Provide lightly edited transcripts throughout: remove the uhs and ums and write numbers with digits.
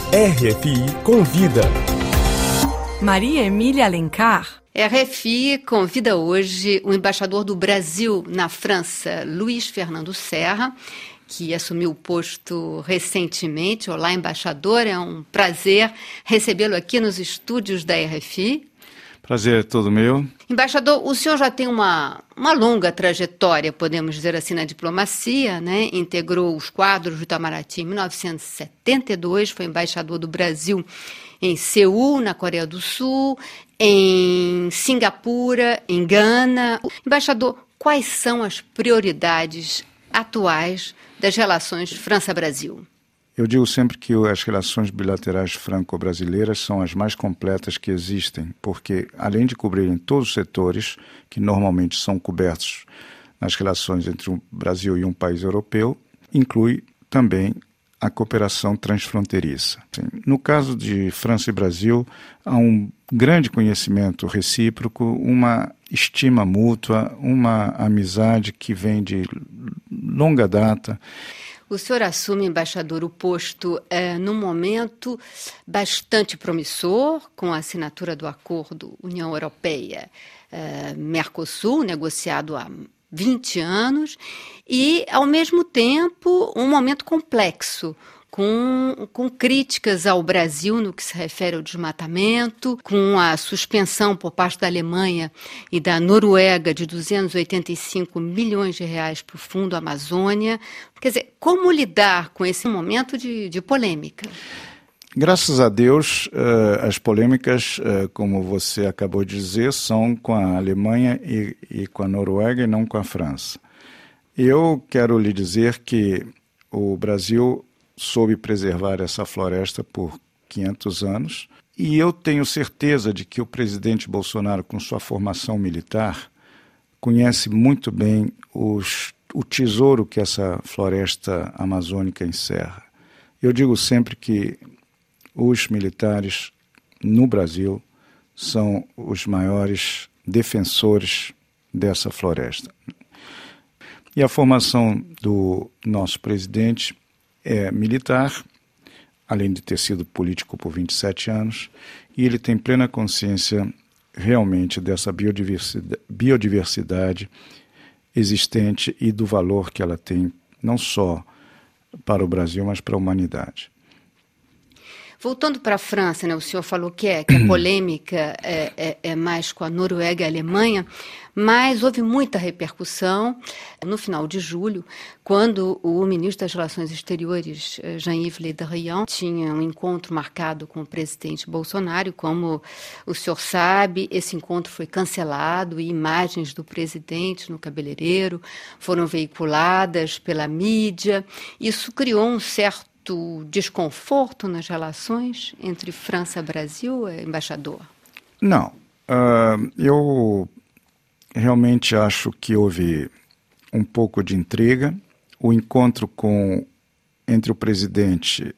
RFI Convida. Maria Emília Alencar. RFI convida hoje o embaixador do Brasil na França, Luiz Fernando Serra, que assumiu o posto recentemente. Olá, embaixador, é um prazer recebê-lo aqui nos estúdios da RFI. Prazer é todo meu. Embaixador, o senhor já tem uma longa trajetória, podemos dizer assim, na diplomacia, né? Integrou os quadros do Itamaraty em 1972, foi embaixador do Brasil em Seul, na Coreia do Sul, em Singapura, em Gana. Embaixador, quais são as prioridades atuais das relações França-Brasil? Eu digo sempre que as relações bilaterais franco-brasileiras são as mais completas que existem, porque além de cobrirem todos os setores que normalmente são cobertos nas relações entre o Brasil e um país europeu, inclui também a cooperação transfronteiriça. No caso de França e Brasil, há um grande conhecimento recíproco, uma estima mútua, uma amizade que vem de longa data. O senhor assume, embaixador, o posto num momento bastante promissor, com a assinatura do acordo União Europeia-Mercosul, negociado há 20 anos, e, ao mesmo tempo, um momento complexo, com críticas ao Brasil no que se refere ao desmatamento, com a suspensão por parte da Alemanha e da Noruega de 285 milhões de reais para o Fundo Amazônia. Quer dizer, como lidar com esse momento de polêmica? Graças a Deus, as polêmicas, como você acabou de dizer, são com a Alemanha e com a Noruega e não com a França. Eu quero lhe dizer que o Brasil soube preservar essa floresta por 500 anos e eu tenho certeza de que o presidente Bolsonaro, com sua formação militar, conhece muito bem o tesouro que essa floresta amazônica encerra. Eu digo sempre que os militares no Brasil são os maiores defensores dessa floresta. E a formação do nosso presidente é militar, além de ter sido político por 27 anos, e ele tem plena consciência realmente dessa biodiversidade existente e do valor que ela tem, não só para o Brasil, mas para a humanidade. Voltando para a França, né, o senhor falou que a polêmica é mais com a Noruega e a Alemanha, mas houve muita repercussão no final de julho, quando o ministro das Relações Exteriores, Jean-Yves Le Drian, tinha um encontro marcado com o presidente Bolsonaro. Como o senhor sabe, esse encontro foi cancelado e imagens do presidente no cabeleireiro foram veiculadas pela mídia. Isso criou um certo desconforto nas relações entre França e Brasil, embaixador? Não. Eu realmente acho que houve um pouco de intriga. O encontro entre o presidente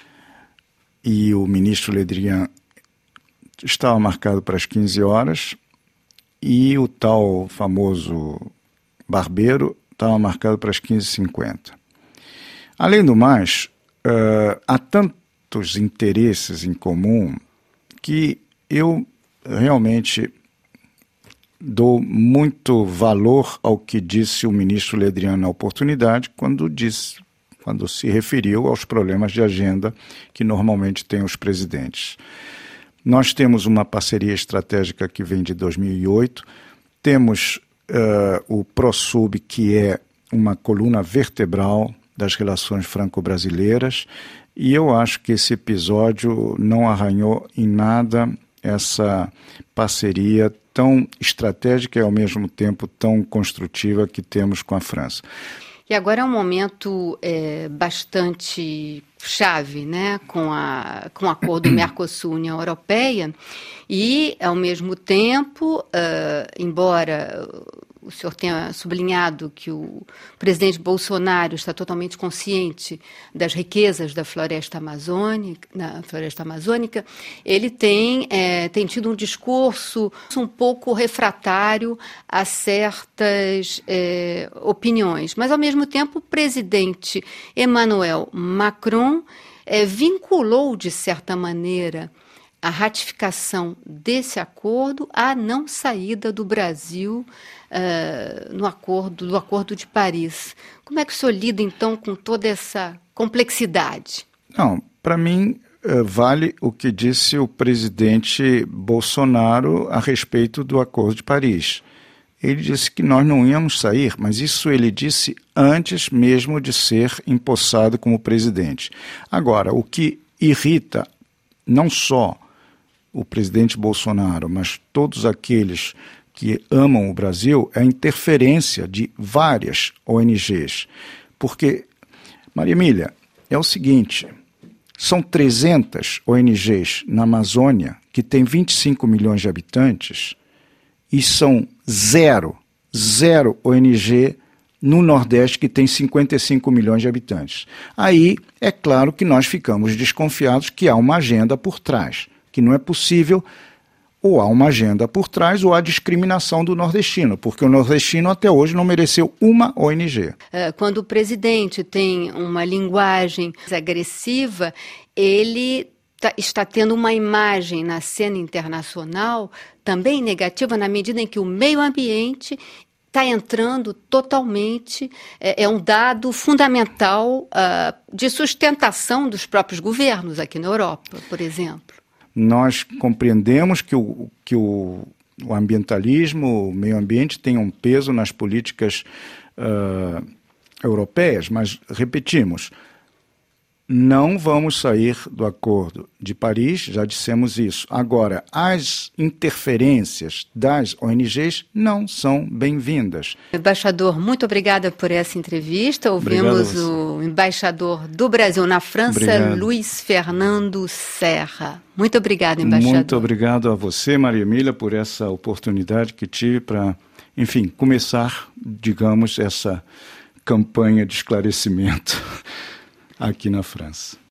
e o ministro Le Drian estava marcado para as 15 horas e o tal famoso barbeiro estava marcado para as 15h50. Além do mais, há tantos interesses em comum que eu realmente dou muito valor ao que disse o ministro Le Drian na oportunidade, quando se referiu aos problemas de agenda que normalmente têm os presidentes. Nós temos uma parceria estratégica que vem de 2008, temos o ProSub, que é uma coluna vertebral das relações franco-brasileiras, e eu acho que esse episódio não arranhou em nada essa parceria tão estratégica e ao mesmo tempo tão construtiva que temos com a França. E agora é um momento bastante chave, né, com o acordo Mercosul-União Europeia, e ao mesmo tempo, embora o senhor tenha sublinhado que o presidente Bolsonaro está totalmente consciente das riquezas da floresta amazônica, ele tem tido um discurso um pouco refratário a certas opiniões. Mas, ao mesmo tempo, o presidente Emmanuel Macron vinculou, de certa maneira, a ratificação desse acordo à não saída do Brasil do Acordo de Paris. Como é que o senhor lida, então, com toda essa complexidade? Não, para mim, vale o que disse o presidente Bolsonaro a respeito do Acordo de Paris. Ele disse que nós não íamos sair, mas isso ele disse antes mesmo de ser empossado como presidente. Agora, o que irrita não só o presidente Bolsonaro, mas todos aqueles que amam o Brasil, é a interferência de várias ONGs. Porque, Maria Emília, é o seguinte, são 300 ONGs na Amazônia, que tem 25 milhões de habitantes, e são zero ONG no Nordeste, que tem 55 milhões de habitantes. Aí, é claro que nós ficamos desconfiados que há uma agenda por trás, que não é possível, ou há uma agenda por trás, ou há discriminação do nordestino, porque o nordestino até hoje não mereceu uma ONG. Quando o presidente tem uma linguagem agressiva, ele está tendo uma imagem na cena internacional também negativa, na medida em que o meio ambiente está entrando totalmente, é um dado fundamental de sustentação dos próprios governos aqui na Europa, por exemplo. Nós compreendemos que o ambientalismo, o meio ambiente tem um peso nas políticas europeias, mas repetimos, não vamos sair do Acordo de Paris, já dissemos isso. Agora, as interferências das ONGs não são bem-vindas. Embaixador, muito obrigada por essa entrevista. Ouvimos o embaixador do Brasil na França, Luiz Fernando Serra. Muito obrigado, embaixador. Muito obrigado a você, Maria Emília, por essa oportunidade que tive para, enfim, começar, digamos, essa campanha de esclarecimento aqui na França.